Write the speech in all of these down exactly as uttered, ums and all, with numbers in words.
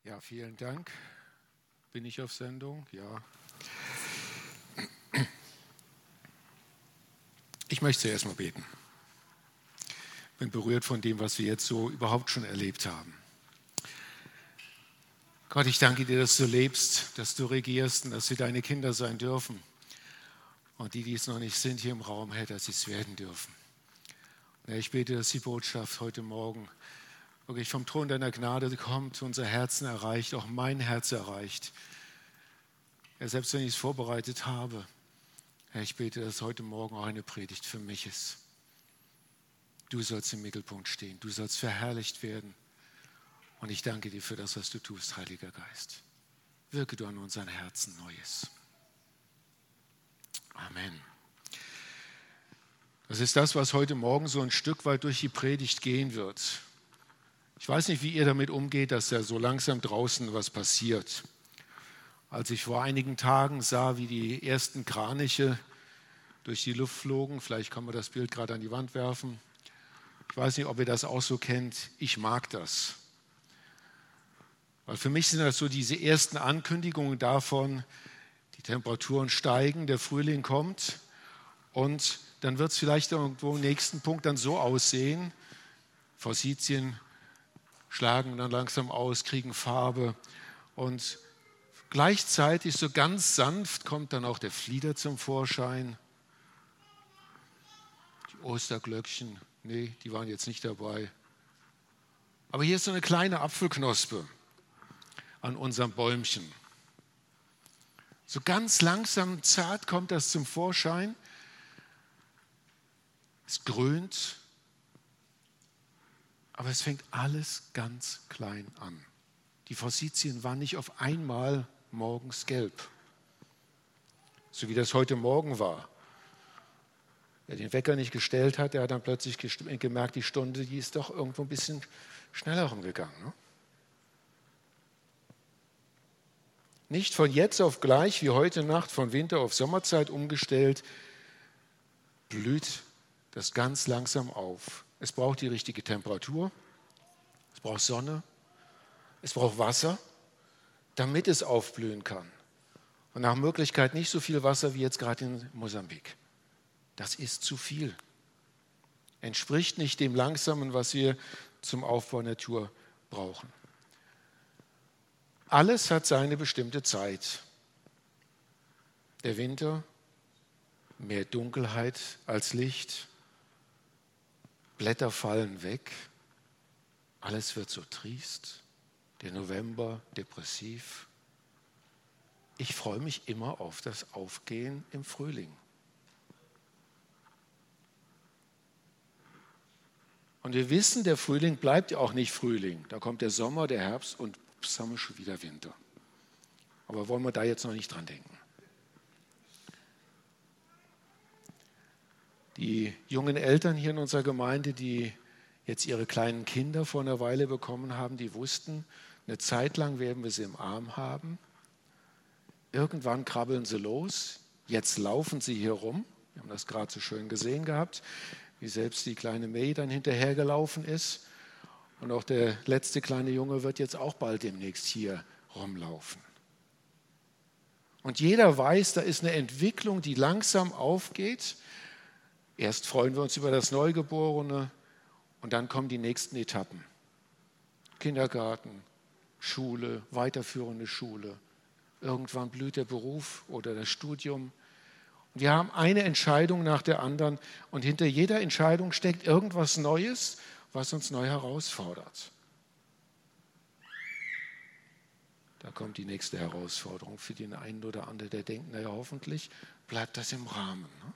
Ja, vielen Dank. Bin ich auf Sendung? Ja. Ich möchte zuerst mal beten. Bin berührt von dem, was wir jetzt so überhaupt schon erlebt haben. Gott, ich danke dir, dass du lebst, dass du regierst und dass wir deine Kinder sein dürfen. Und die, die es noch nicht sind hier im Raum, Herr, dass sie es werden dürfen. Und Herr, ich bete, dass die Botschaft heute Morgen wirklich vom Thron deiner Gnade kommt, unser Herzen erreicht, auch mein Herz erreicht. Herr, selbst wenn ich es vorbereitet habe, Herr, ich bete, dass heute Morgen auch eine Predigt für mich ist. Du sollst im Mittelpunkt stehen, du sollst verherrlicht werden. Und ich danke dir für das, was du tust, Heiliger Geist. Wirke du an unseren Herzen Neues. Amen. Das ist das, was heute Morgen so ein Stück weit durch die Predigt gehen wird. Ich weiß nicht, wie ihr damit umgeht, dass ja so langsam draußen was passiert. Als ich vor einigen Tagen sah, wie die ersten Kraniche durch die Luft flogen, vielleicht kann man das Bild gerade an die Wand werfen. Ich weiß nicht, ob ihr das auch so kennt. Ich mag das. Weil für mich sind das so diese ersten Ankündigungen davon, die Temperaturen steigen, der Frühling kommt und dann wird es vielleicht irgendwo im nächsten Punkt dann so aussehen, Forsythien schlagen dann langsam aus, kriegen Farbe und gleichzeitig so ganz sanft kommt dann auch der Flieder zum Vorschein. Die Osterglöckchen, nee, die waren jetzt nicht dabei. Aber hier ist so eine kleine Apfelknospe an unserem Bäumchen. So ganz langsam, zart kommt das zum Vorschein. Es grönt, aber es fängt alles ganz klein an. Die Forsythien waren nicht auf einmal morgens gelb, so wie das heute Morgen war. Wer den Wecker nicht gestellt hat, der hat dann plötzlich gemerkt, die Stunde, die ist doch irgendwo ein bisschen schneller rumgegangen. Ne? Nicht von jetzt auf gleich, wie heute Nacht, von Winter auf Sommerzeit umgestellt, blüht das ganz langsam auf. Es braucht die richtige Temperatur, es braucht Sonne, es braucht Wasser, damit es aufblühen kann. Und nach Möglichkeit nicht so viel Wasser wie jetzt gerade in Mosambik. Das ist zu viel. Entspricht nicht dem Langsamen, was wir zum Aufbau der Natur brauchen. Alles hat seine bestimmte Zeit. Der Winter, mehr Dunkelheit als Licht, Blätter fallen weg, alles wird so triest, der November depressiv. Ich freue mich immer auf das Aufgehen im Frühling. Und wir wissen, der Frühling bleibt ja auch nicht Frühling. Da kommt der Sommer, der Herbst und pss, haben wir schon wieder Winter. Aber wollen wir da jetzt noch nicht dran denken. Die jungen Eltern hier in unserer Gemeinde, die jetzt ihre kleinen Kinder vor einer Weile bekommen haben, die wussten, eine Zeit lang werden wir sie im Arm haben. Irgendwann krabbeln sie los, jetzt laufen sie hier rum. Wir haben das gerade so schön gesehen gehabt, wie selbst die kleine May dann hinterhergelaufen ist. Und auch der letzte kleine Junge wird jetzt auch bald demnächst hier rumlaufen. Und jeder weiß, da ist eine Entwicklung, die langsam aufgeht. Erst freuen wir uns über das Neugeborene und dann kommen die nächsten Etappen. Kindergarten, Schule, weiterführende Schule. Irgendwann blüht der Beruf oder das Studium. Und wir haben eine Entscheidung nach der anderen und hinter jeder Entscheidung steckt irgendwas Neues, was uns neu herausfordert. Da kommt die nächste Herausforderung für den einen oder anderen, der denkt, naja, hoffentlich bleibt das im Rahmen. Ne?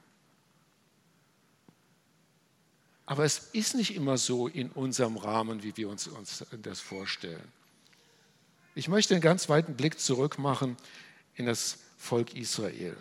Aber es ist nicht immer so in unserem Rahmen, wie wir uns, uns das vorstellen. Ich möchte einen ganz weiten Blick zurück machen in das Volk Israel.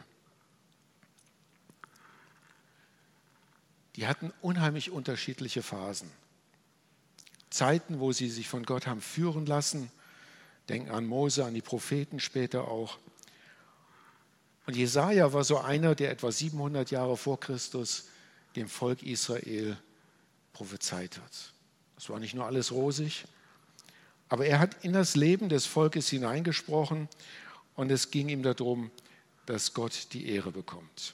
Die hatten unheimlich unterschiedliche Phasen. Zeiten, wo sie sich von Gott haben führen lassen. Denken an Mose, an die Propheten später auch. Und Jesaja war so einer, der etwa siebenhundert Jahre vor Christus dem Volk Israel prophezeit hat. Das war nicht nur alles rosig, Aber er hat in das Leben des Volkes hineingesprochen und es ging ihm darum, dass Gott die Ehre bekommt.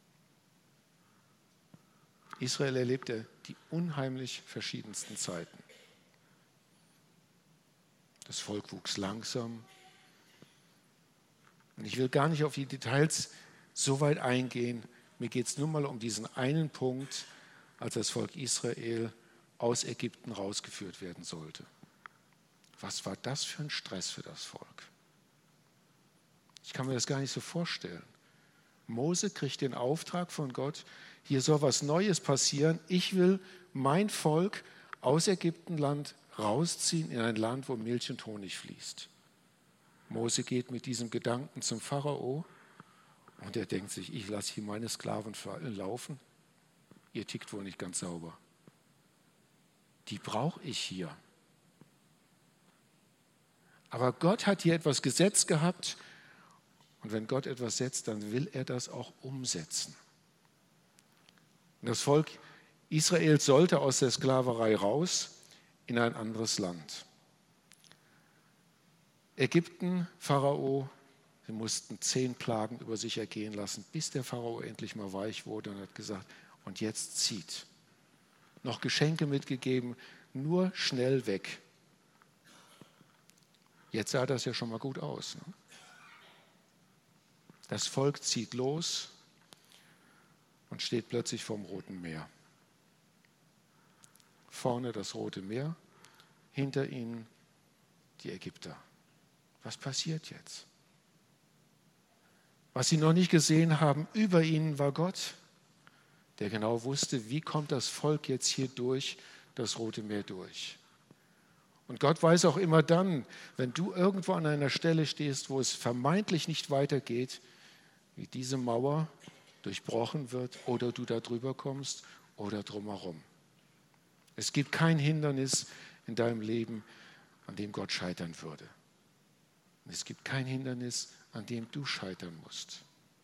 Israel erlebte die unheimlich verschiedensten Zeiten. Das Volk wuchs langsam. Und ich will gar nicht auf die Details so weit eingehen. Mir geht es nur mal um diesen einen Punkt, als das Volk Israel aus Ägypten rausgeführt werden sollte. Was war das für ein Stress für das Volk? Ich kann mir das gar nicht so vorstellen. Mose kriegt den Auftrag von Gott, hier soll was Neues passieren. Ich will mein Volk aus Ägyptenland rausziehen in ein Land, wo Milch und Honig fließt. Mose geht mit diesem Gedanken zum Pharao und er denkt sich, ich lasse hier meine Sklaven laufen. Ihr tickt wohl nicht ganz sauber. Die brauche ich hier. Aber Gott hat hier etwas gesetzt gehabt und wenn Gott etwas setzt, dann will er das auch umsetzen. Und das Volk Israel sollte aus der Sklaverei raus in ein anderes Land. Ägypten, Pharao, sie mussten zehn Plagen über sich ergehen lassen, bis der Pharao endlich mal weich wurde und hat gesagt, und jetzt zieht. Noch Geschenke mitgegeben, nur schnell weg. Jetzt sah das ja schon mal gut aus. Ne? Das Volk zieht los und steht plötzlich vorm Roten Meer. Vorne das Rote Meer, hinter ihnen die Ägypter. Was passiert jetzt? Was sie noch nicht gesehen haben, über ihnen war Gott, der genau wusste, wie kommt das Volk jetzt hier durch das Rote Meer durch. Und Gott weiß auch immer dann, wenn du irgendwo an einer Stelle stehst, wo es vermeintlich nicht weitergeht, wie diese Mauer durchbrochen wird oder du da drüber kommst oder drumherum. Es gibt kein Hindernis in deinem Leben, an dem Gott scheitern würde. Und es gibt kein Hindernis, an dem du scheitern musst.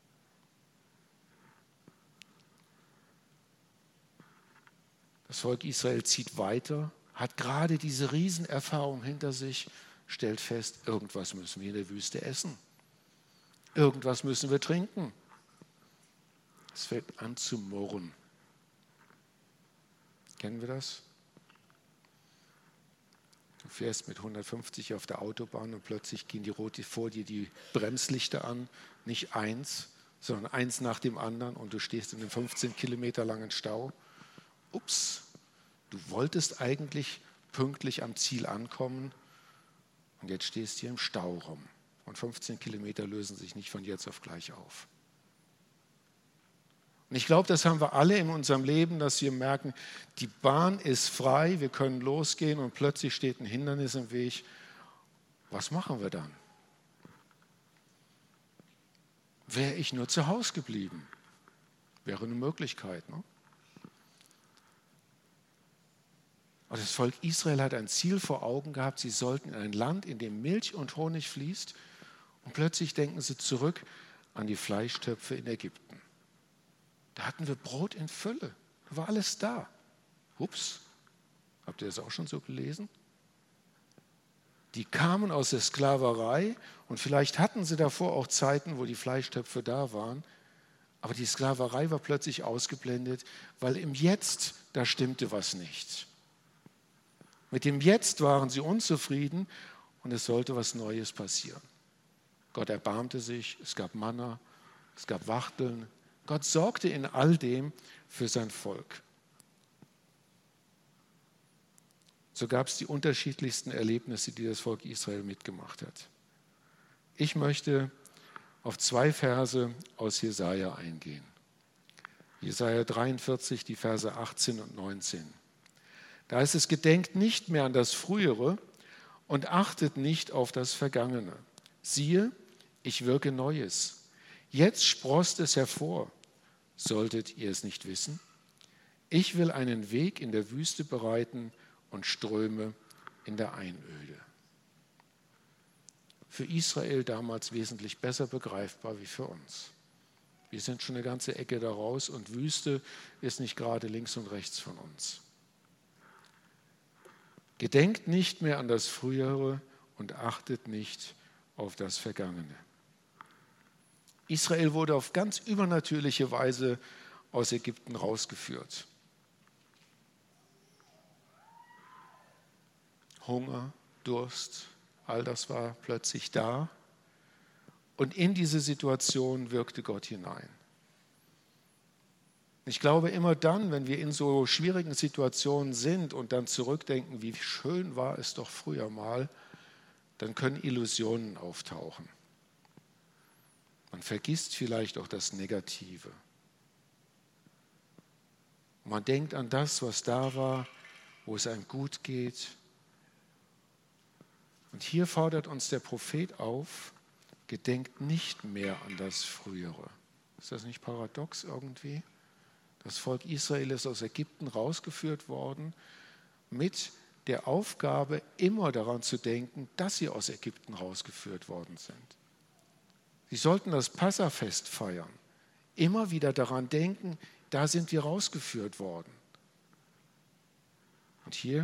Das Volk Israel zieht weiter, hat gerade diese Riesenerfahrung hinter sich, stellt fest, irgendwas müssen wir in der Wüste essen. Irgendwas müssen wir trinken. Es fängt an zu murren. Kennen wir das? Du fährst mit hundertfünfzig auf der Autobahn und plötzlich gehen die rote vor dir die Bremslichter an. Nicht eins, sondern eins nach dem anderen und du stehst in einem fünfzehn Kilometer langen Stau. Ups, du wolltest eigentlich pünktlich am Ziel ankommen und jetzt stehst du hier im Stau rum. Und fünfzehn Kilometer lösen sich nicht von jetzt auf gleich auf. Und ich glaube, das haben wir alle in unserem Leben, dass wir merken, die Bahn ist frei, wir können losgehen und plötzlich steht ein Hindernis im Weg. Was machen wir dann? Wäre ich nur zu Hause geblieben? Wäre eine Möglichkeit, ne? Aber das Volk Israel hat ein Ziel vor Augen gehabt, sie sollten in ein Land, in dem Milch und Honig fließt und plötzlich denken sie zurück an die Fleischtöpfe in Ägypten. Da hatten wir Brot in Fülle, da war alles da. Ups, habt ihr das auch schon so gelesen? Die kamen aus der Sklaverei und vielleicht hatten sie davor auch Zeiten, wo die Fleischtöpfe da waren, aber die Sklaverei war plötzlich ausgeblendet, weil im Jetzt, da stimmte was nicht. Mit dem Jetzt waren sie unzufrieden und es sollte was Neues passieren. Gott erbarmte sich, es gab Manna, es gab Wachteln. Gott sorgte in all dem für sein Volk. So gab es die unterschiedlichsten Erlebnisse, die das Volk Israel mitgemacht hat. Ich möchte auf zwei Verse aus Jesaja eingehen. Jesaja dreiundvierzig, die Verse achtzehn und neunzehn. Da heißt es, gedenkt nicht mehr an das Frühere und achtet nicht auf das Vergangene. Siehe, ich wirke Neues. Jetzt sproßt es hervor. Solltet ihr es nicht wissen? Ich will einen Weg in der Wüste bereiten und Ströme in der Einöde. Für Israel damals wesentlich besser begreifbar wie für uns. Wir sind schon eine ganze Ecke da raus und Wüste ist nicht gerade links und rechts von uns. Gedenkt nicht mehr an das Frühere und achtet nicht auf das Vergangene. Israel wurde auf ganz übernatürliche Weise aus Ägypten rausgeführt. Hunger, Durst, all das war plötzlich da. Und in diese Situation wirkte Gott hinein. Ich glaube, immer dann, wenn wir in so schwierigen Situationen sind und dann zurückdenken, wie schön war es doch früher mal, dann können Illusionen auftauchen. Man vergisst vielleicht auch das Negative. Man denkt an das, was da war, wo es einem gut geht. Und hier fordert uns der Prophet auf, gedenkt nicht mehr an das Frühere. Ist das nicht paradox irgendwie? Das Volk Israel ist aus Ägypten rausgeführt worden mit der Aufgabe, immer daran zu denken, dass sie aus Ägypten rausgeführt worden sind. Sie sollten das Passafest feiern, immer wieder daran denken, da sind wir rausgeführt worden. Und hier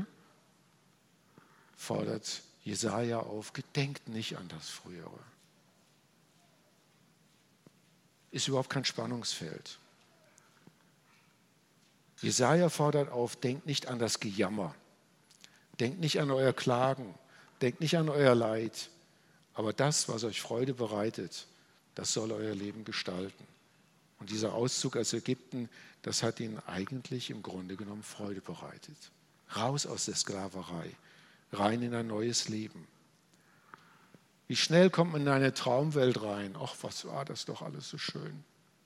fordert Jesaja auf, gedenkt nicht an das Frühere. Ist überhaupt kein Spannungsfeld. Jesaja fordert auf, denkt nicht an das Gejammer, denkt nicht an euer Klagen, denkt nicht an euer Leid, aber das, was euch Freude bereitet, das soll euer Leben gestalten. Und dieser Auszug aus Ägypten, das hat ihnen eigentlich im Grunde genommen Freude bereitet. Raus aus der Sklaverei, rein in ein neues Leben. Wie schnell kommt man in eine Traumwelt rein? Ach, was war das doch alles so schön.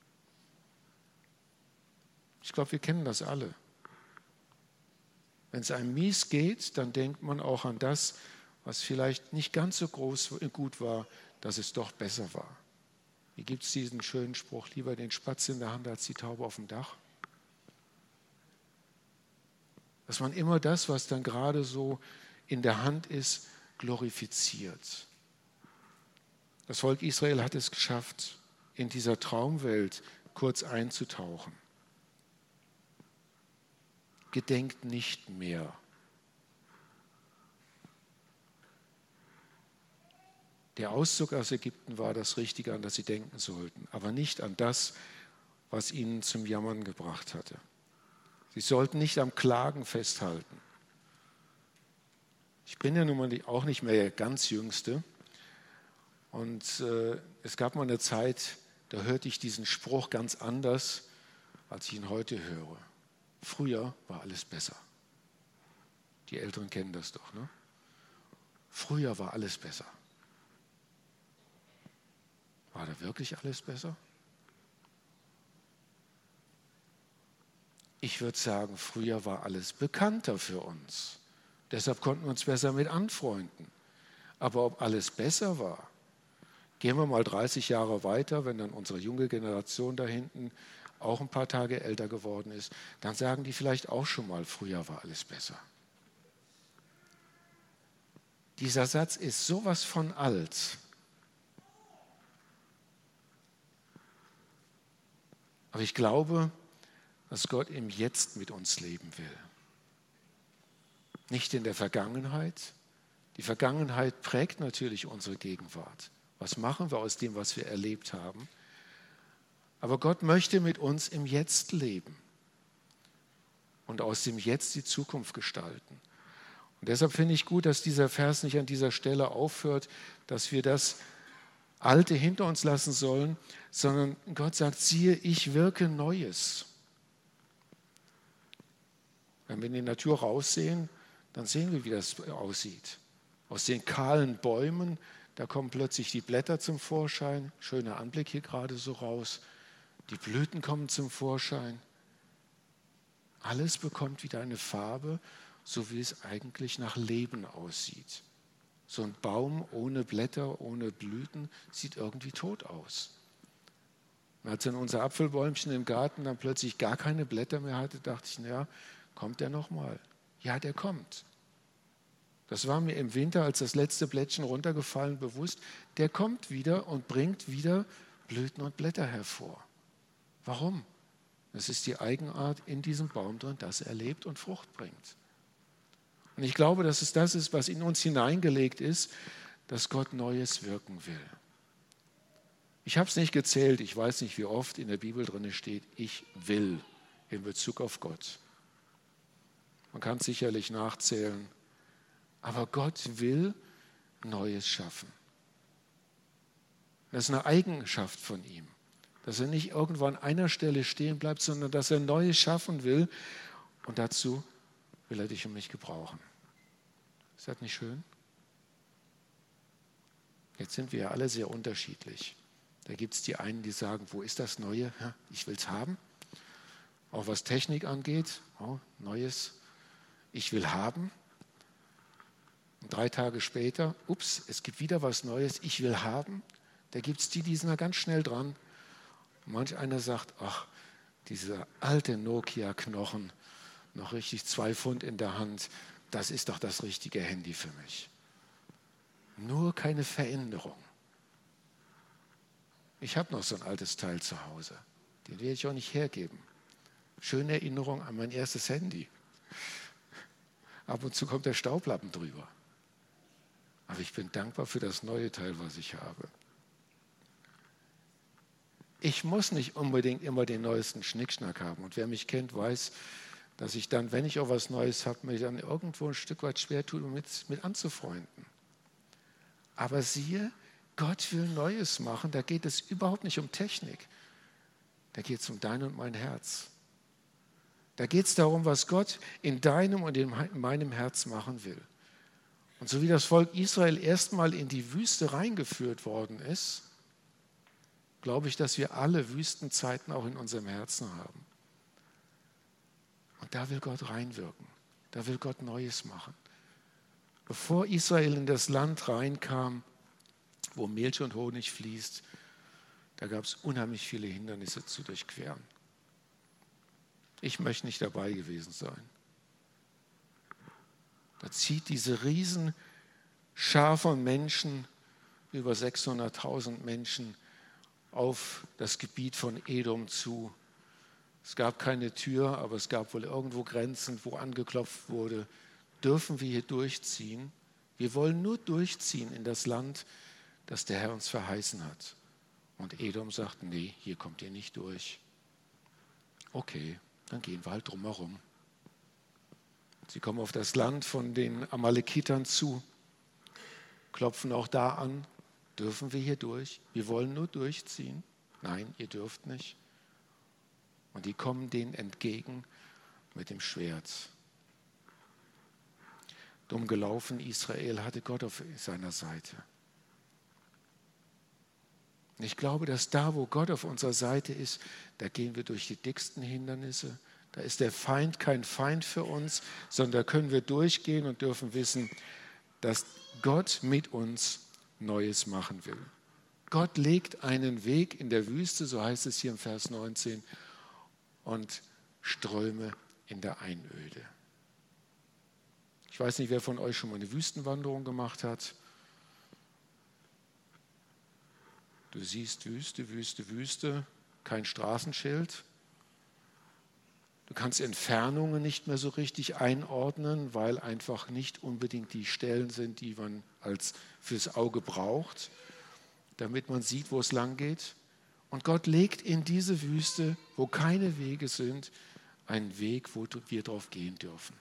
Ich glaube, wir kennen das alle. Wenn es einem mies geht, dann denkt man auch an das, was vielleicht nicht ganz so groß gut war, dass es doch besser war. Wie gibt es diesen schönen Spruch, lieber den Spatz in der Hand als die Taube auf dem Dach? Dass man immer das, was dann gerade so in der Hand ist, glorifiziert. Das Volk Israel hat es geschafft, in dieser Traumwelt kurz einzutauchen. Gedenkt nicht mehr. Der Auszug aus Ägypten war das Richtige, an das sie denken sollten, aber nicht an das, was ihnen zum Jammern gebracht hatte. Sie sollten nicht am Klagen festhalten. Ich bin ja nun mal auch nicht mehr der ganz Jüngste. Und äh, es gab mal eine Zeit, da hörte ich diesen Spruch ganz anders, als ich ihn heute höre. Früher war alles besser. Die Älteren kennen das doch, ne? Früher war alles besser. War da wirklich alles besser? Ich würde sagen, früher war alles bekannter für uns. Deshalb konnten wir uns besser mit anfreunden. Aber ob alles besser war, gehen wir mal dreißig Jahre weiter, wenn dann unsere junge Generation da hinten auch ein paar Tage älter geworden ist, dann sagen die vielleicht auch schon mal, früher war alles besser. Dieser Satz ist sowas von alt. Aber ich glaube, dass Gott im Jetzt mit uns leben will. Nicht in der Vergangenheit. Die Vergangenheit prägt natürlich unsere Gegenwart. Was machen wir aus dem, was wir erlebt haben? Aber Gott möchte mit uns im Jetzt leben und aus dem Jetzt die Zukunft gestalten. Und deshalb finde ich gut, dass dieser Vers nicht an dieser Stelle aufhört, dass wir das Alte hinter uns lassen sollen, sondern Gott sagt, siehe, ich wirke Neues. Wenn wir in die Natur raussehen, dann sehen wir, wie das aussieht. Aus den kahlen Bäumen, da kommen plötzlich die Blätter zum Vorschein. Schöner Anblick hier gerade so raus. Die Blüten kommen zum Vorschein. Alles bekommt wieder eine Farbe, so wie es eigentlich nach Leben aussieht. So ein Baum ohne Blätter, ohne Blüten sieht irgendwie tot aus. Und als dann unser Apfelbäumchen im Garten dann plötzlich gar keine Blätter mehr hatte, dachte ich, naja, kommt der nochmal? Ja, der kommt. Das war mir im Winter, als das letzte Blättchen runtergefallen, bewusst. Der kommt wieder und bringt wieder Blüten und Blätter hervor. Warum? Das ist die Eigenart in diesem Baum drin, dass er lebt und Frucht bringt. Und ich glaube, dass es das ist, was in uns hineingelegt ist, dass Gott Neues wirken will. Ich habe es nicht gezählt, ich weiß nicht, wie oft in der Bibel drin steht, ich will in Bezug auf Gott. Man kann es sicherlich nachzählen, aber Gott will Neues schaffen. Das ist eine Eigenschaft von ihm, dass er nicht irgendwo an einer Stelle stehen bleibt, sondern dass er Neues schaffen will und dazu will er dich und mich gebrauchen. Ist das nicht schön? Jetzt sind wir ja alle sehr unterschiedlich. Da gibt es die einen, die sagen, wo ist das Neue? Ja, ich will es haben. Auch was Technik angeht, oh, Neues, ich will haben. Und drei Tage später, ups, es gibt wieder was Neues, ich will haben. Da gibt es die, die sind da ganz schnell dran. Und manch einer sagt, ach, dieser alte Nokia-Knochen, noch richtig zwei Pfund in der Hand, das ist doch das richtige Handy für mich. Nur keine Veränderung. Ich habe noch so ein altes Teil zu Hause. Den werde ich auch nicht hergeben. Schöne Erinnerung an mein erstes Handy. Ab und zu kommt der Staublappen drüber. Aber ich bin dankbar für das neue Teil, was ich habe. Ich muss nicht unbedingt immer den neuesten Schnickschnack haben. Und wer mich kennt, weiß, dass ich dann, wenn ich auch was Neues habe, mich dann irgendwo ein Stück weit schwer tue, mit, mit anzufreunden. Aber siehe, Gott will Neues machen. Da geht es überhaupt nicht um Technik. Da geht es um dein und mein Herz. Da geht es darum, was Gott in deinem und in meinem Herz machen will. Und so wie das Volk Israel erstmal in die Wüste reingeführt worden ist, glaube ich, dass wir alle Wüstenzeiten auch in unserem Herzen haben. Und da will Gott reinwirken. Da will Gott Neues machen. Bevor Israel in das Land reinkam, wo Milch und Honig fließt, da gab es unheimlich viele Hindernisse zu durchqueren. Ich möchte nicht dabei gewesen sein. Da zieht diese Riesenschar von Menschen, über sechshunderttausend Menschen, auf das Gebiet von Edom zu. Es gab keine Tür, aber es gab wohl irgendwo Grenzen, wo angeklopft wurde. Dürfen wir hier durchziehen? Wir wollen nur durchziehen in das Land, das der Herr uns verheißen hat. Und Edom sagt, nee, hier kommt ihr nicht durch. Okay, dann gehen wir halt drumherum. Sie kommen auf das Land von den Amalekitern zu, klopfen auch da an. Dürfen wir hier durch? Wir wollen nur durchziehen. Nein, ihr dürft nicht. Und die kommen denen entgegen mit dem Schwert. Dumm gelaufen, Israel hatte Gott auf seiner Seite. Und ich glaube, dass da, wo Gott auf unserer Seite ist, da gehen wir durch die dicksten Hindernisse. Da ist der Feind kein Feind für uns, sondern da können wir durchgehen und dürfen wissen, dass Gott mit uns Neues machen will. Gott legt einen Weg in der Wüste, so heißt es hier im Vers neunzehn, und Ströme in der Einöde. Ich weiß nicht, wer von euch schon mal eine Wüstenwanderung gemacht hat. Du siehst Wüste, Wüste, Wüste, kein Straßenschild. Du kannst Entfernungen nicht mehr so richtig einordnen, weil einfach nicht unbedingt die Stellen sind, die man als fürs Auge braucht, damit man sieht, wo es lang geht. Und Gott legt in diese Wüste, wo keine Wege sind, einen Weg, wo wir drauf gehen dürfen.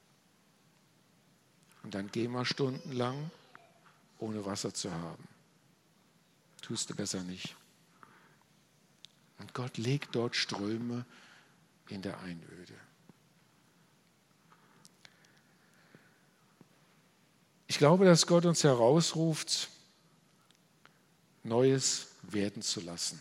Und dann gehen wir stundenlang, ohne Wasser zu haben. Tust du besser nicht. Und Gott legt dort Ströme in der Einöde. Ich glaube, dass Gott uns herausruft, Neues werden zu lassen.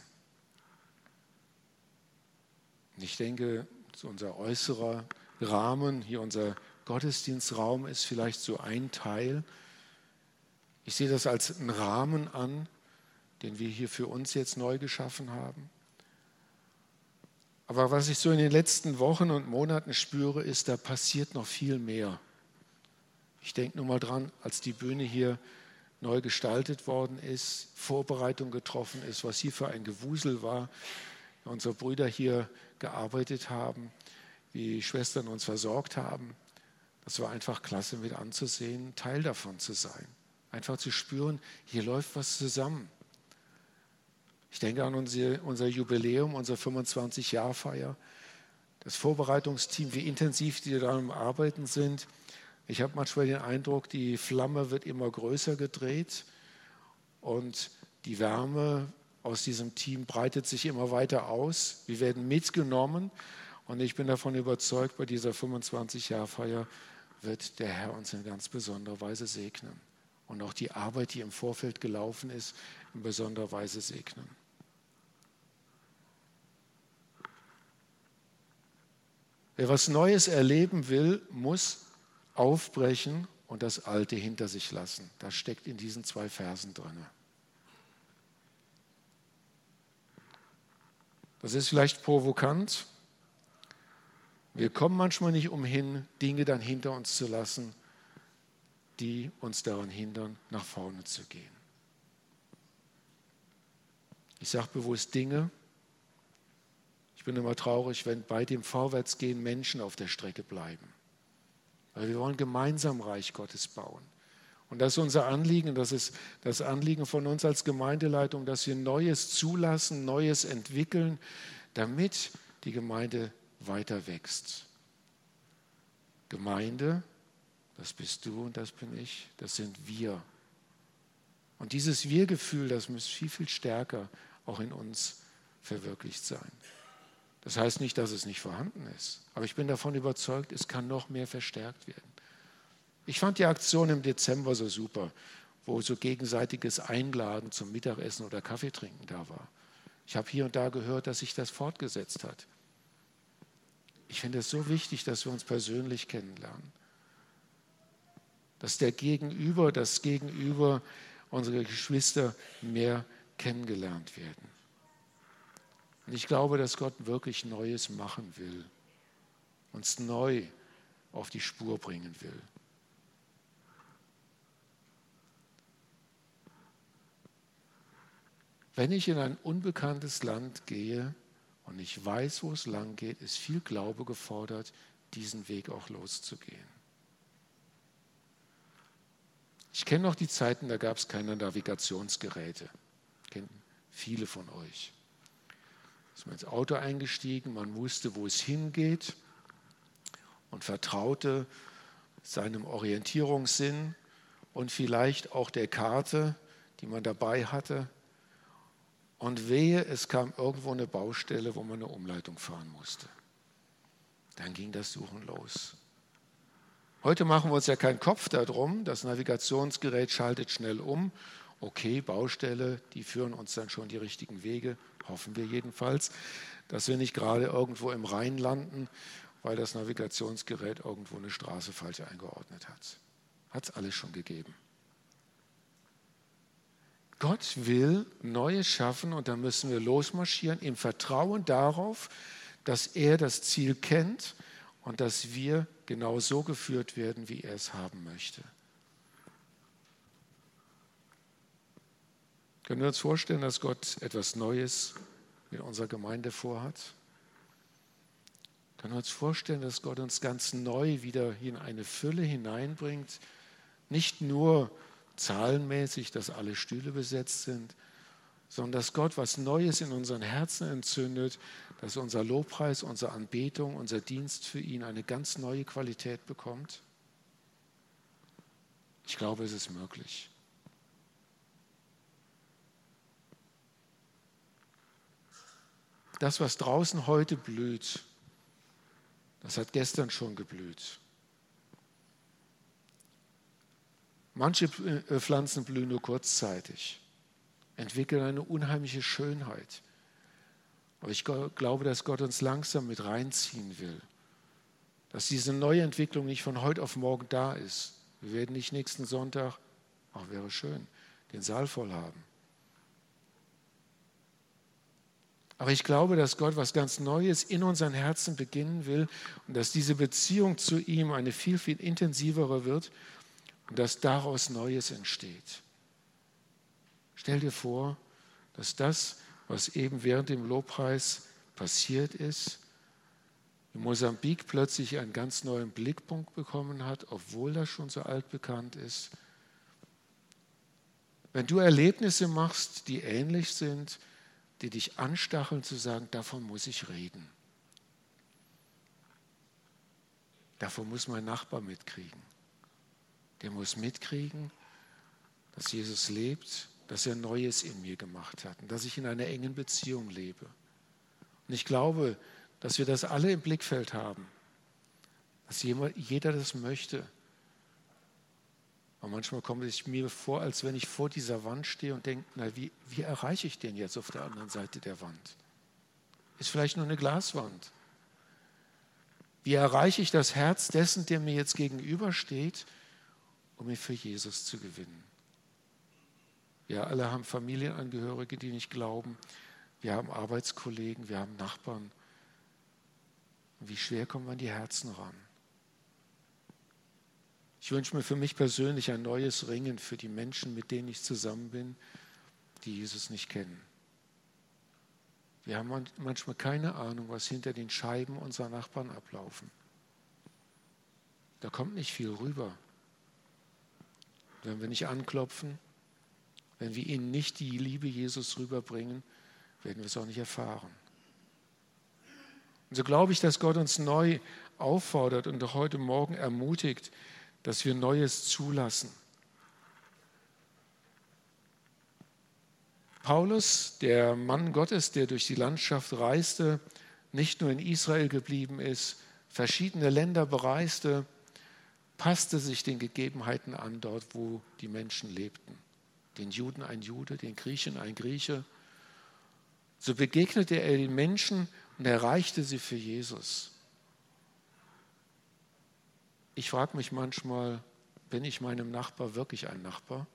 Und ich denke, unser äußerer Rahmen, hier unser Gottesdienstraum ist vielleicht so ein Teil. Ich sehe das als einen Rahmen an, den wir hier für uns jetzt neu geschaffen haben. Aber was ich so in den letzten Wochen und Monaten spüre, ist, da passiert noch viel mehr. Ich denke nur mal dran, als die Bühne hier neu gestaltet worden ist, Vorbereitung getroffen ist, was hier für ein Gewusel war, wie unsere Brüder hier gearbeitet haben, wie Schwestern uns versorgt haben. Das war einfach klasse mit anzusehen, Teil davon zu sein. Einfach zu spüren, hier läuft was zusammen. Ich denke an unser, unser Jubiläum, unsere fünfundzwanzig-Jahr-Feier. Das Vorbereitungsteam, wie intensiv die da am Arbeiten sind. Ich habe manchmal den Eindruck, die Flamme wird immer größer gedreht und die Wärme aus diesem Team breitet sich immer weiter aus. Wir werden mitgenommen und ich bin davon überzeugt, bei dieser fünfundzwanzig-Jahr-Feier wird der Herr uns in ganz besonderer Weise segnen und auch die Arbeit, die im Vorfeld gelaufen ist, in besonderer Weise segnen. Wer was Neues erleben will, muss aufbrechen und das Alte hinter sich lassen. Das steckt in diesen zwei Versen drin. Das ist vielleicht provokant. Wir kommen manchmal nicht umhin, Dinge dann hinter uns zu lassen, die uns daran hindern, nach vorne zu gehen. Ich sage bewusst Dinge. Ich bin immer traurig, wenn bei dem Vorwärtsgehen Menschen auf der Strecke bleiben. Weil wir wollen gemeinsam Reich Gottes bauen. Und das ist unser Anliegen, das ist das Anliegen von uns als Gemeindeleitung, dass wir Neues zulassen, Neues entwickeln, damit die Gemeinde weiter wächst. Gemeinde, das bist du und das bin ich, das sind wir. Und dieses Wir-Gefühl, das muss viel, viel stärker auch in uns verwirklicht sein. Das heißt nicht, dass es nicht vorhanden ist, aber ich bin davon überzeugt, es kann noch mehr verstärkt werden. Ich fand die Aktion im Dezember so super, wo so gegenseitiges Einladen zum Mittagessen oder Kaffee trinken da war. Ich habe hier und da gehört, dass sich das fortgesetzt hat. Ich finde es so wichtig, dass wir uns persönlich kennenlernen. Dass der Gegenüber, das Gegenüber, unsere Geschwister mehr kennengelernt werden. Und ich glaube, dass Gott wirklich Neues machen will, uns neu auf die Spur bringen will. Wenn ich in ein unbekanntes Land gehe und ich weiß, wo es lang geht, ist viel Glaube gefordert, diesen Weg auch loszugehen. Ich kenne noch die Zeiten, da gab es keine Navigationsgeräte. Kennen viele von euch. Da ist man ins Auto eingestiegen, man wusste, wo es hingeht und vertraute seinem Orientierungssinn und vielleicht auch der Karte, die man dabei hatte. Und wehe, es kam irgendwo eine Baustelle, wo man eine Umleitung fahren musste. Dann ging das Suchen los. Heute machen wir uns ja keinen Kopf darum, das Navigationsgerät schaltet schnell um. Okay, Baustelle, die führen uns dann schon die richtigen Wege, hoffen wir jedenfalls, dass wir nicht gerade irgendwo im Rhein landen, weil das Navigationsgerät irgendwo eine Straße falsch eingeordnet hat. Hat es alles schon gegeben. Gott will Neues schaffen und da müssen wir losmarschieren im Vertrauen darauf, dass er das Ziel kennt und dass wir genau so geführt werden, wie er es haben möchte. Können wir uns vorstellen, dass Gott etwas Neues mit unserer Gemeinde vorhat? Können wir uns vorstellen, dass Gott uns ganz neu wieder in eine Fülle hineinbringt? Nicht nur zahlenmäßig, dass alle Stühle besetzt sind, sondern dass Gott was Neues in unseren Herzen entzündet, dass unser Lobpreis, unsere Anbetung, unser Dienst für ihn eine ganz neue Qualität bekommt? Ich glaube, es ist möglich. Das, was draußen heute blüht, das hat gestern schon geblüht. Manche Pflanzen blühen nur kurzzeitig, entwickeln eine unheimliche Schönheit. Aber ich glaube, dass Gott uns langsam mit reinziehen will. Dass diese Neuentwicklung nicht von heute auf morgen da ist. Wir werden nicht nächsten Sonntag, ach wäre schön, den Saal voll haben. Aber ich glaube, dass Gott was ganz Neues in unseren Herzen beginnen will und dass diese Beziehung zu ihm eine viel, viel intensivere wird und dass daraus Neues entsteht. Stell dir vor, dass das, was eben während dem Lobpreis passiert ist, in Mosambik plötzlich einen ganz neuen Blickpunkt bekommen hat, obwohl das schon so altbekannt ist. Wenn du Erlebnisse machst, die ähnlich sind, die dich anstacheln zu sagen, davon muss ich reden. Davon muss mein Nachbar mitkriegen. Der muss mitkriegen, dass Jesus lebt, dass er Neues in mir gemacht hat und dass ich in einer engen Beziehung lebe. Und ich glaube, dass wir das alle im Blickfeld haben, dass jeder das möchte. Und manchmal kommt es mir vor, als wenn ich vor dieser Wand stehe und denke, na, wie, wie erreiche ich den jetzt auf der anderen Seite der Wand? Ist vielleicht nur eine Glaswand. Wie erreiche ich das Herz dessen, der mir jetzt gegenübersteht, um ihn für Jesus zu gewinnen? Wir alle haben Familienangehörige, die nicht glauben. Wir haben Arbeitskollegen, wir haben Nachbarn. Und wie schwer kommen wir an die Herzen ran? Ich wünsche mir für mich persönlich ein neues Ringen für die Menschen, mit denen ich zusammen bin, die Jesus nicht kennen. Wir haben manchmal keine Ahnung, was hinter den Scheiben unserer Nachbarn ablaufen. Da kommt nicht viel rüber. Wenn wir nicht anklopfen, wenn wir ihnen nicht die Liebe Jesus rüberbringen, werden wir es auch nicht erfahren. Und so glaube ich, dass Gott uns neu auffordert und auch heute Morgen ermutigt, dass wir Neues zulassen. Paulus, der Mann Gottes, der durch die Landschaft reiste, nicht nur in Israel geblieben ist, verschiedene Länder bereiste, passte sich den Gegebenheiten an, dort wo die Menschen lebten. Den Juden ein Jude, den Griechen ein Grieche. So begegnete er den Menschen und erreichte sie für Jesus. Ich frage mich manchmal, bin ich meinem Nachbar wirklich ein Nachbar?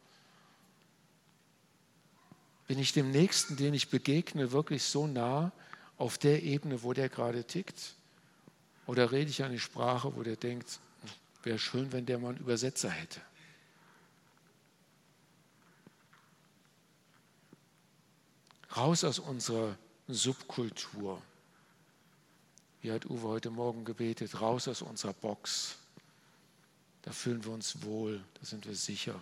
Bin ich dem Nächsten, den ich begegne, wirklich so nah auf der Ebene, wo der gerade tickt? Oder rede ich eine Sprache, wo der denkt, wäre schön, wenn der mal einen Übersetzer hätte? Raus aus unserer Subkultur. Wie hat Uwe heute Morgen gebetet? Raus aus unserer Box. Da fühlen wir uns wohl, da sind wir sicher.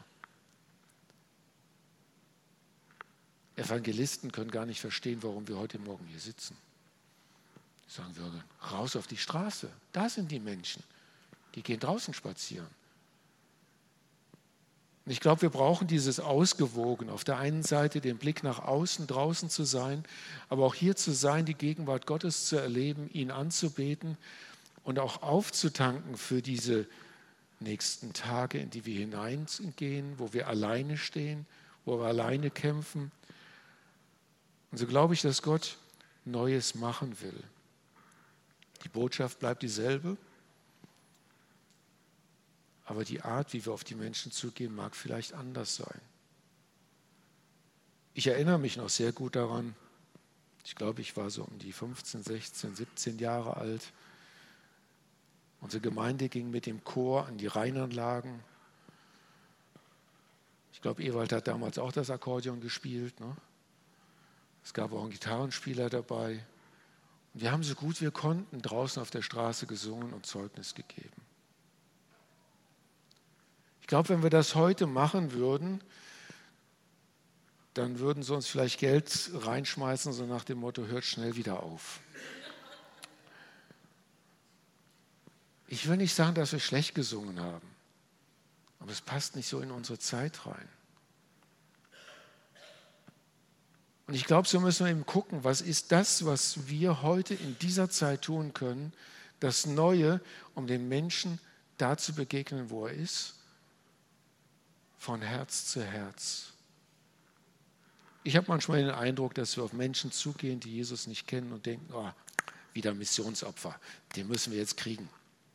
Evangelisten können gar nicht verstehen, warum wir heute Morgen hier sitzen. Sagen wir, raus auf die Straße. Da sind die Menschen. Die gehen draußen spazieren. Und ich glaube, wir brauchen dieses Ausgewogen. Auf der einen Seite den Blick nach außen, draußen zu sein, aber auch hier zu sein, die Gegenwart Gottes zu erleben, ihn anzubeten und auch aufzutanken für diese nächsten Tage, in die wir hineingehen, wo wir alleine stehen, wo wir alleine kämpfen. Und so glaube ich, dass Gott Neues machen will. Die Botschaft bleibt dieselbe, aber die Art, wie wir auf die Menschen zugehen, mag vielleicht anders sein. Ich erinnere mich noch sehr gut daran, ich glaube, ich war so um die fünfzehn, sechzehn, siebzehn Jahre alt. Unsere Gemeinde ging mit dem Chor an die Rheinanlagen. Ich glaube, Ewald hat damals auch das Akkordeon gespielt. Ne? Es gab auch einen Gitarrenspieler dabei. Und wir haben so gut wir konnten draußen auf der Straße gesungen und Zeugnis gegeben. Ich glaube, wenn wir das heute machen würden, dann würden sie uns vielleicht Geld reinschmeißen, so nach dem Motto, hört schnell wieder auf. Ich will nicht sagen, dass wir schlecht gesungen haben, aber es passt nicht so in unsere Zeit rein. Und ich glaube, so müssen wir eben gucken, was ist das, was wir heute in dieser Zeit tun können, das Neue, um den Menschen da zu begegnen, wo er ist, von Herz zu Herz. Ich habe manchmal den Eindruck, dass wir auf Menschen zugehen, die Jesus nicht kennen und denken, oh, wieder Missionsopfer, den müssen wir jetzt kriegen.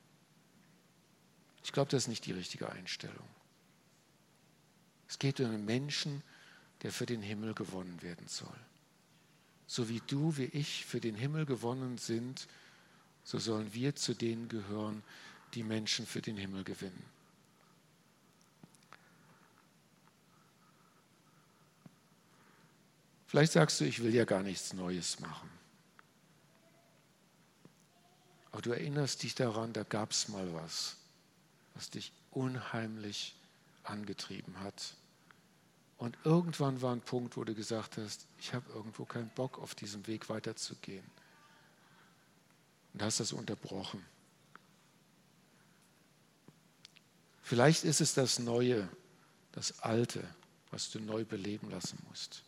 Ich glaube, das ist nicht die richtige Einstellung. Es geht um einen Menschen, der für den Himmel gewonnen werden soll. So wie du, wie ich für den Himmel gewonnen sind, so sollen wir zu denen gehören, die Menschen für den Himmel gewinnen. Vielleicht sagst du, ich will ja gar nichts Neues machen. Aber du erinnerst dich daran, da gab es mal was, was dich unheimlich angetrieben hat. Und irgendwann war ein Punkt, wo du gesagt hast, ich habe irgendwo keinen Bock, auf diesem Weg weiterzugehen. Und hast das unterbrochen. Vielleicht ist es das Neue, das Alte, was du neu beleben lassen musst.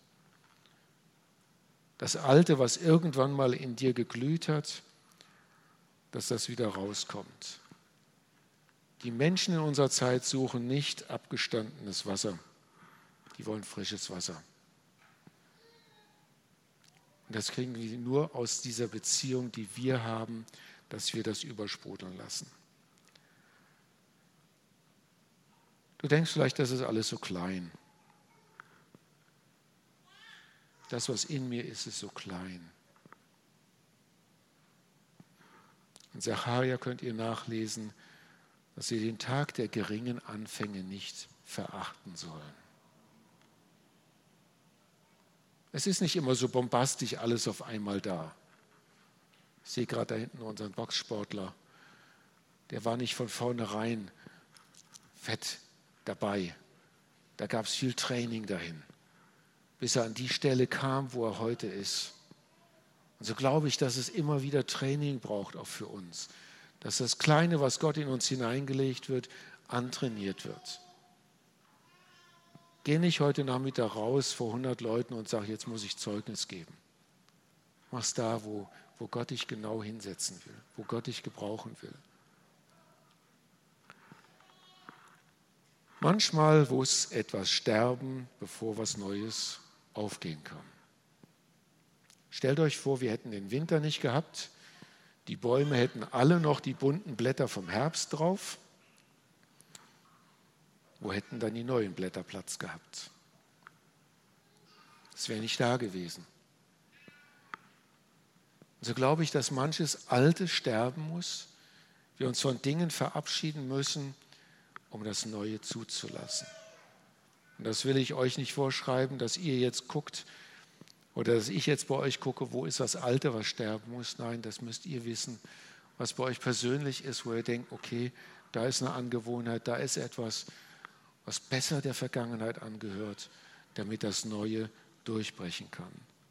Das Alte, was irgendwann mal in dir geglüht hat, dass das wieder rauskommt. Die Menschen in unserer Zeit suchen nicht abgestandenes Wasser. Die wollen frisches Wasser. Und das kriegen wir nur aus dieser Beziehung, die wir haben, dass wir das übersprudeln lassen. Du denkst vielleicht, das ist alles so klein. Das, was in mir ist, ist so klein. In Sacharja könnt ihr nachlesen, dass sie den Tag der geringen Anfänge nicht verachten sollen. Es ist nicht immer so bombastisch alles auf einmal da. Ich sehe gerade da hinten unseren Boxsportler. Der war nicht von vornherein fett dabei. Da gab es viel Training dahin, bis er an die Stelle kam, wo er heute ist. Und so glaube ich, dass es immer wieder Training braucht, auch für uns. Dass das Kleine, was Gott in uns hineingelegt wird, antrainiert wird. Geh nicht heute Nachmittag raus vor hundert Leuten und sag, jetzt muss ich Zeugnis geben. Mach's da, wo, wo Gott dich genau hinsetzen will, wo Gott dich gebrauchen will. Manchmal muss etwas sterben, bevor was Neues aufgehen kann. Stellt euch vor, wir hätten den Winter nicht gehabt. Die Bäume hätten alle noch die bunten Blätter vom Herbst drauf. Wo hätten dann die neuen Blätter Platz gehabt? Das wäre nicht da gewesen. Und so glaube ich, dass manches Alte sterben muss, wir uns von Dingen verabschieden müssen, um das Neue zuzulassen. Und das will ich euch nicht vorschreiben, dass ihr jetzt guckt oder dass ich jetzt bei euch gucke, wo ist das Alte, was sterben muss. Nein, das müsst ihr wissen, was bei euch persönlich ist, wo ihr denkt, okay, da ist eine Angewohnheit, da ist etwas, was besser der Vergangenheit angehört, damit das Neue durchbrechen kann.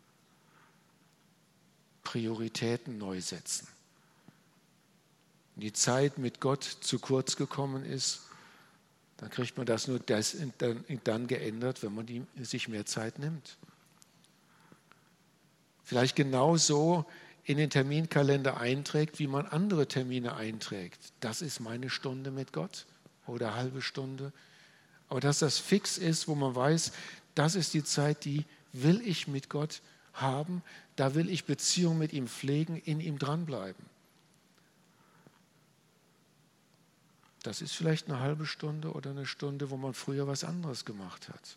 Prioritäten neu setzen. Wenn die Zeit mit Gott zu kurz gekommen ist, dann kriegt man das nur das dann geändert, wenn man die, sich mehr Zeit nimmt. Vielleicht genauso in den Terminkalender einträgt, wie man andere Termine einträgt. Das ist meine Stunde mit Gott oder eine halbe Stunde. Aber dass das fix ist, wo man weiß, das ist die Zeit, die will ich mit Gott haben, da will ich Beziehung mit ihm pflegen, in ihm dranbleiben. Das ist vielleicht eine halbe Stunde oder eine Stunde, wo man früher was anderes gemacht hat.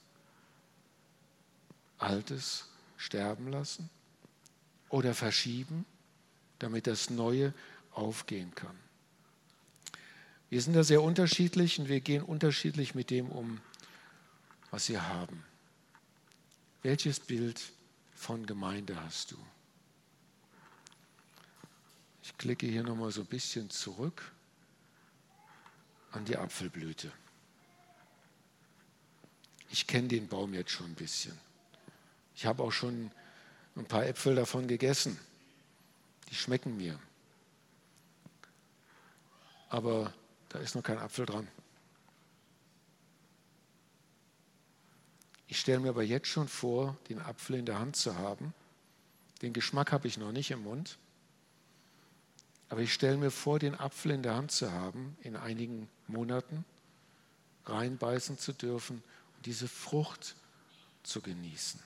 Altes sterben lassen oder verschieben, damit das Neue aufgehen kann. Wir sind da sehr unterschiedlich und wir gehen unterschiedlich mit dem um, was wir haben. Welches Bild von Gemeinde hast du? Ich klicke hier nochmal so ein bisschen zurück an die Apfelblüte. Ich kenne den Baum jetzt schon ein bisschen. Ich habe auch schon ein paar Äpfel davon gegessen. Die schmecken mir. Aber da ist noch kein Apfel dran. Ich stelle mir aber jetzt schon vor, den Apfel in der Hand zu haben. Den Geschmack habe ich noch nicht im Mund. Aber ich stelle mir vor, den Apfel in der Hand zu haben, in einigen Monaten reinbeißen zu dürfen und diese Frucht zu genießen.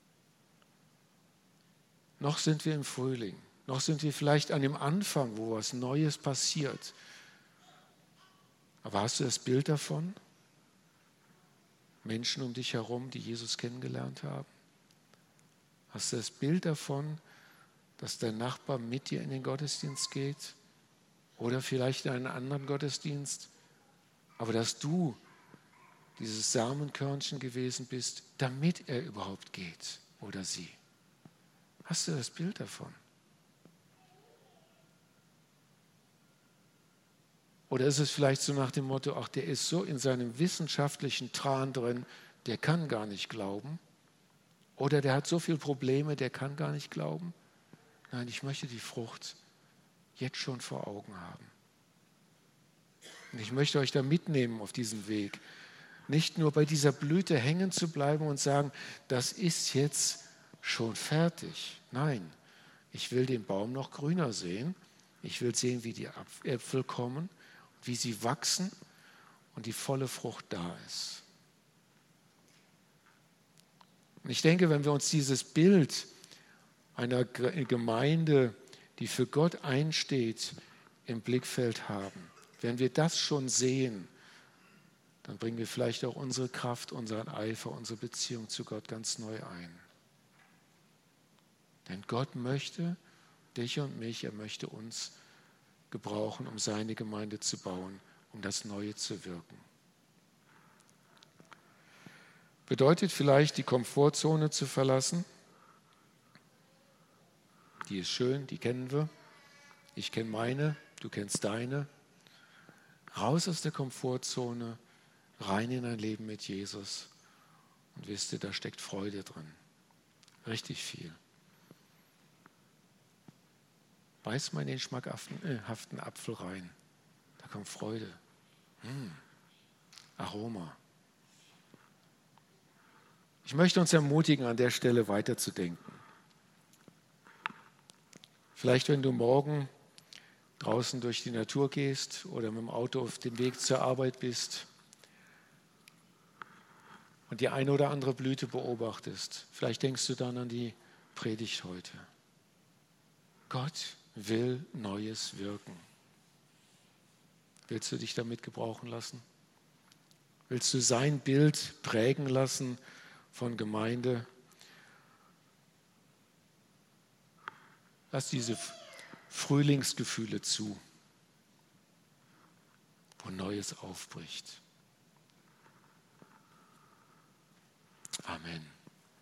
Noch sind wir im Frühling, noch sind wir vielleicht an dem Anfang, wo was Neues passiert. Aber hast du das Bild davon? Menschen um dich herum, die Jesus kennengelernt haben? Hast du das Bild davon, dass dein Nachbar mit dir in den Gottesdienst geht oder vielleicht in einen anderen Gottesdienst, aber dass du dieses Samenkörnchen gewesen bist, damit er überhaupt geht oder sie? Hast du das Bild davon? Oder ist es vielleicht so nach dem Motto, ach, der ist so in seinem wissenschaftlichen Tran drin, der kann gar nicht glauben? Oder der hat so viele Probleme, der kann gar nicht glauben? Nein, ich möchte die Frucht jetzt schon vor Augen haben. Und ich möchte euch da mitnehmen auf diesem Weg. Nicht nur bei dieser Blüte hängen zu bleiben und sagen, das ist jetzt schon fertig. Nein, ich will den Baum noch grüner sehen. Ich will sehen, wie die Äpfel kommen, wie sie wachsen und die volle Frucht da ist. Und ich denke, wenn wir uns dieses Bild einer Gemeinde, die für Gott einsteht, im Blickfeld haben, wenn wir das schon sehen, dann bringen wir vielleicht auch unsere Kraft, unseren Eifer, unsere Beziehung zu Gott ganz neu ein. Denn Gott möchte dich und mich, er möchte uns gebrauchen, um seine Gemeinde zu bauen, um das Neue zu wirken. Bedeutet vielleicht, die Komfortzone zu verlassen. Die ist schön, die kennen wir. Ich kenne meine, du kennst deine. Raus aus der Komfortzone, rein in ein Leben mit Jesus. Und wisst ihr, da steckt Freude drin. Richtig viel. Beiß mal in den schmackhaften Apfel rein. Da kommt Freude. Mmh. Aroma. Ich möchte uns ermutigen, an der Stelle weiterzudenken. Vielleicht, wenn du morgen draußen durch die Natur gehst oder mit dem Auto auf dem Weg zur Arbeit bist und die eine oder andere Blüte beobachtest, vielleicht denkst du dann an die Predigt heute. Gott will Neues wirken. Willst du dich damit gebrauchen lassen? Willst du sein Bild prägen lassen von Gemeinde? Lass diese Frühlingsgefühle zu, wo Neues aufbricht. Amen.